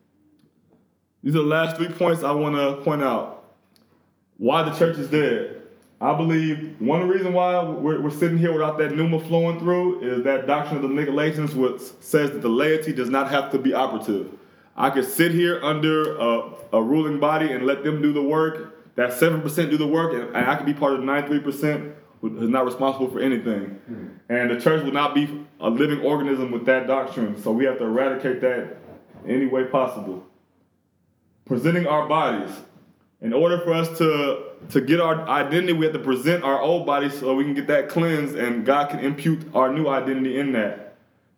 these are the last 3 points I want to point out. Why the church is dead. I believe one reason why we're sitting here without that pneuma flowing through is that doctrine of the Nicolaitans, which says that the laity does not have to be operative. I could sit here under a ruling body and let them do the work. That 7% do the work, and I could be part of the 93% who is not responsible for anything. And the church will not be a living organism with that doctrine, so we have to eradicate that in any way possible. Presenting our bodies. In order for us to get our identity, we have to present our old body so we can get that cleansed, and God can impute our new identity in that.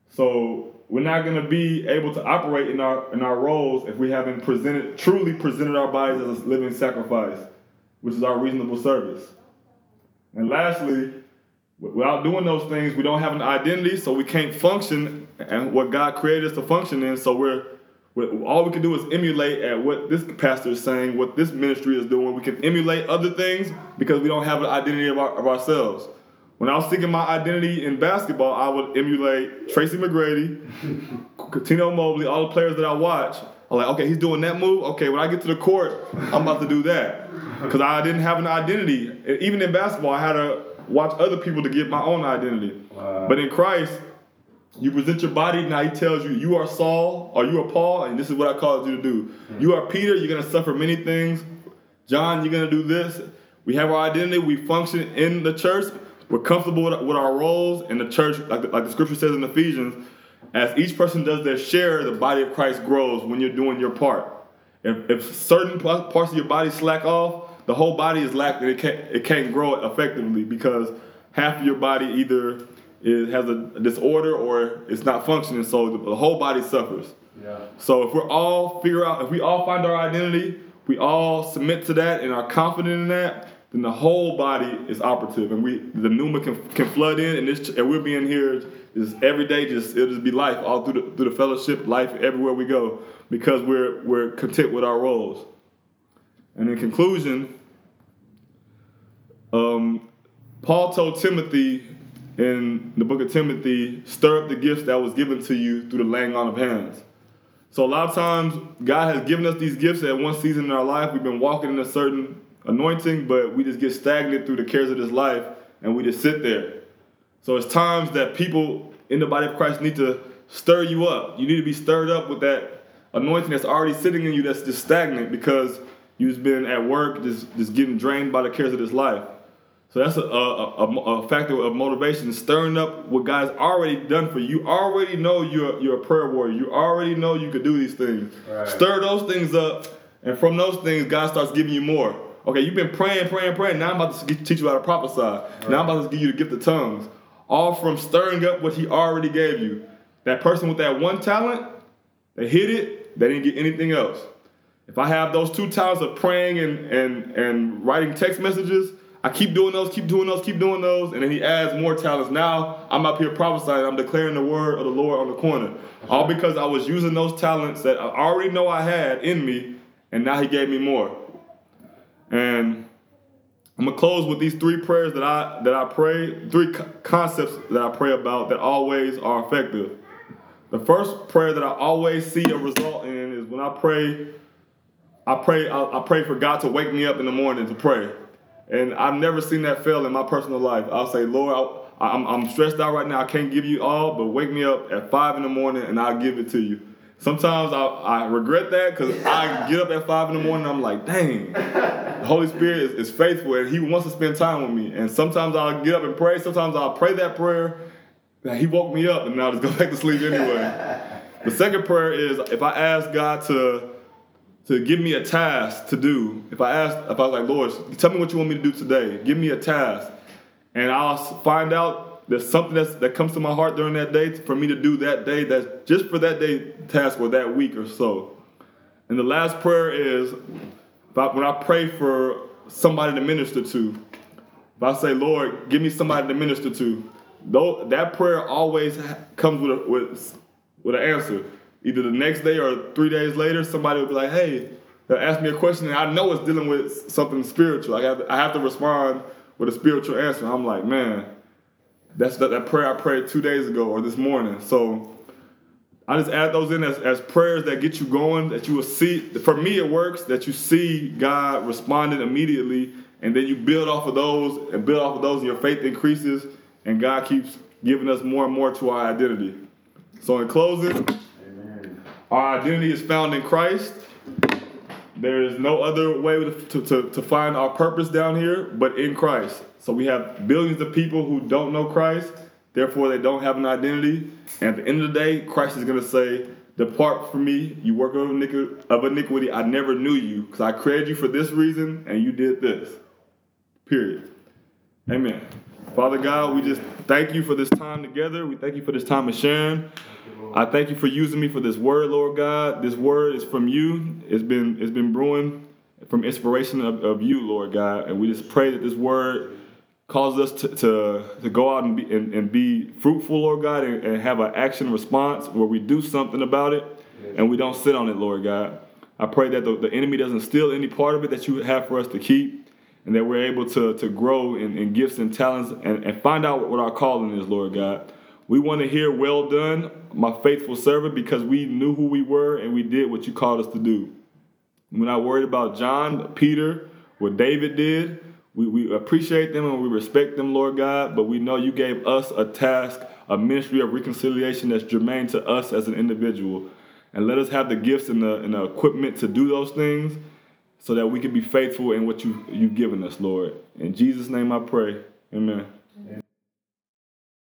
So we're not going to be able to operate in our roles if we haven't truly presented our bodies as a living sacrifice, which is our reasonable service. And lastly, without doing those things, we don't have an identity, so we can't function and what God created us to function in. So all we can do is emulate at what this pastor is saying, what this ministry is doing. We can emulate other things because we don't have an identity of ourselves. When I was seeking my identity in basketball, I would emulate Tracy McGrady, Tino Mobley, all the players that I watch. I'm like, okay, he's doing that move. Okay, when I get to the court, I'm about to do that. Because I didn't have an identity. Even in basketball, I had to watch other people to get my own identity. Wow. But in Christ, you present your body. Now he tells you, you are Saul or you are Paul, and this is what I called you to do. You are Peter. You're going to suffer many things. John, you're going to do this. We have our identity. We function in the church. We're comfortable with our roles in the church, like the scripture says in Ephesians. As each person does their share, the body of Christ grows when you're doing your part. If certain parts of your body slack off, the whole body is lacking. It can't grow effectively because half of your body either has a disorder or it's not functioning, so the whole body suffers. Yeah. So if we all find our identity, we all submit to that and are confident in that, then the whole body is operative, and the pneuma can flood in, and we'll be in here just every day. It'll just be life all through the fellowship, life everywhere we go, because we're content with our roles. And in conclusion, Paul told Timothy in the book of Timothy, stir up the gifts that was given to you through the laying on of hands. So a lot of times, God has given us these gifts at one season in our life. We've been walking in a certain anointing, but we just get stagnant through the cares of this life, and we just sit there. So it's times that people in the body of Christ need to stir you up. You need to be stirred up with that anointing that's already sitting in you that's just stagnant because you've been at work just getting drained by the cares of this life. So that's a factor of motivation, stirring up what God's already done for you. You already know you're a prayer warrior. You already know you could do these things. Right. Stir those things up, and from those things, God starts giving you more. Okay, you've been praying. Now I'm about to teach you how to prophesy. Right. Now I'm about to give you the gift of tongues. All from stirring up what he already gave you. That person with that one talent, they hit it, they didn't get anything else. If I have those 2 talents of praying and writing text messages, I keep doing those, and then he adds more talents. Now I'm up here prophesying, I'm declaring the word of the Lord on the corner. All because I was using those talents that I already know I had in me, and now he gave me more. And I'm gonna close with these 3 prayers that I pray, 3 concepts that I pray about that always are effective. The first prayer that I always see a result in is when I pray for God to wake me up in the morning to pray. And I've never seen that fail in my personal life. I'll say, Lord, I'm stressed out right now. I can't give you all, but wake me up at 5 in the morning and I'll give it to you. Sometimes I regret that because I get up at 5 in the morning and I'm like, dang, the Holy Spirit is faithful and he wants to spend time with me. And sometimes I'll get up and pray. Sometimes I'll pray that prayer that he woke me up and then I'll just go back to sleep anyway. The second prayer is if I ask God to give me a task to do. If I was like, Lord, tell me what you want me to do today. Give me a task. And I'll find out there's something that comes to my heart during that day for me to do that day, that's just for that day task or that week or so. And the last prayer is when I pray for somebody to minister to. If I say, Lord, give me somebody to minister to, that prayer always comes with an answer. Either the next day or 3 days later, somebody will be like, hey, they'll ask me a question and I know it's dealing with something spiritual. I have to respond with a spiritual answer. I'm like, man, that's that prayer I prayed 2 days ago or this morning. So I just add those in as prayers that get you going, that you will see. For me, it works that you see God responding immediately, and then you build off of those, and your faith increases, and God keeps giving us more and more to our identity. So in closing, our identity is found in Christ. There is no other way to find our purpose down here but in Christ. So we have billions of people who don't know Christ, therefore they don't have an identity. And at the end of the day, Christ is going to say, depart from me, you worker of iniquity, I never knew you, because I created you for this reason and you did this. Period. Amen. Father God, we just thank you for this time together. We thank you for this time of sharing. I thank you for using me for this word, Lord God. This word is from you. It's been brewing from inspiration of you, Lord God. And we just pray that this word causes us to go out and be fruitful, Lord God, and have an action response where we do something about it and we don't sit on it, Lord God. I pray that the enemy doesn't steal any part of it that you have for us to keep, and that we're able to grow in gifts and talents and find out what our calling is, Lord God. We want to hear, well done, my faithful servant, because we knew who we were and we did what you called us to do. We're not worried about John, Peter, what David did. We appreciate them and we respect them, Lord God, but we know you gave us a task, a ministry of reconciliation that's germane to us as an individual. And let us have the gifts and the equipment to do those things so that we can be faithful in what you've given us, Lord. In Jesus' name I pray. Amen.